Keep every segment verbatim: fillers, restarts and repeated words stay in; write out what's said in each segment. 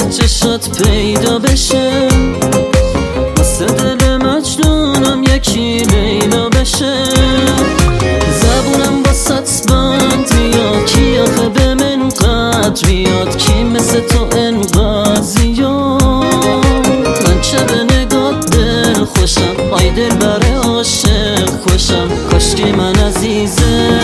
چشات پیدا بشه، واسه دل مجنونم یکی لیلا بشه. زبونم واسط بند میاد، کی آخه به من قدر میاد، کی مثل تو انقدر زیاد. من چه به نگات دل خوشم، آی دل بره عاشق خوشم، کاشکی من عزیز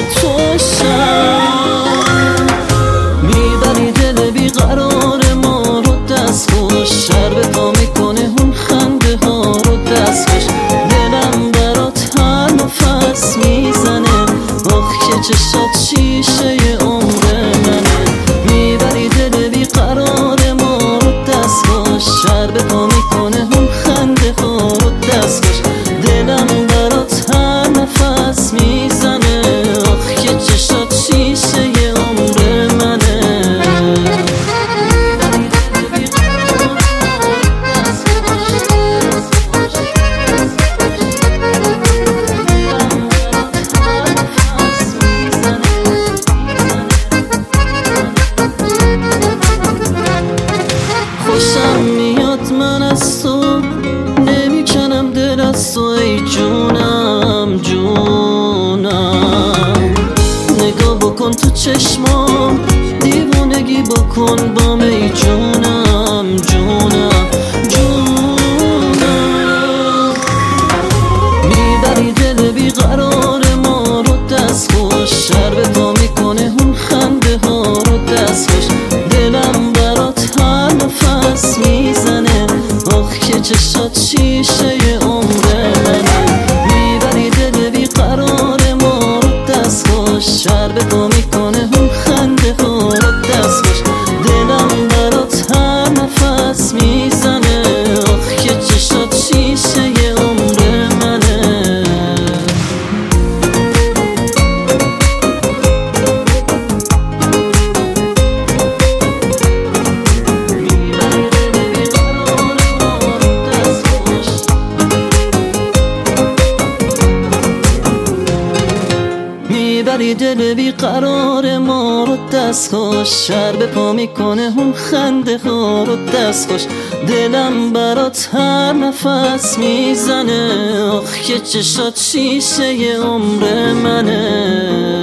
توشم. میبری دل بیقرار ما رو دست خوش، شر به پا میکنه اون خنده ها رو دست خوش. دلم برات هر نفس میزنه، آخ که چشات شیشه عمر منه. میبری دل بیقرار ما رو دست خوش، شر به پا میکنه اون خنده ها رو دست خوش. دلم برات هر نفس میزنه، آخ که چشات شیشه عمر منه. خوشم میاد من از تو، نمیکنم دل از تو ای جونم جونم. نگاه بکن تو چشمام، دیوونگی بکن بام ای جونم جونم جونم. میبری دل بیقرار ما رو دست خوش، شر به پا میکنه اون خنده ها رو دست خوش. دلم برات هر نفس میزنه، آخ که چشات شیشه عمر منه. میبری دل بیقرار ما رو دست خوش، شر به پا میکنه اون خنده ها رو دست خوش. دلم برات هر نفس میزنه، آخ که چشات شیشه عمر منه. میبری دل بیقرار ما رو دست خوش، شر به پا میکنه اون خنده ها رو دست خوش. دلم برات هر نفس میزنه، آخ که چشات شیشه عمر منه.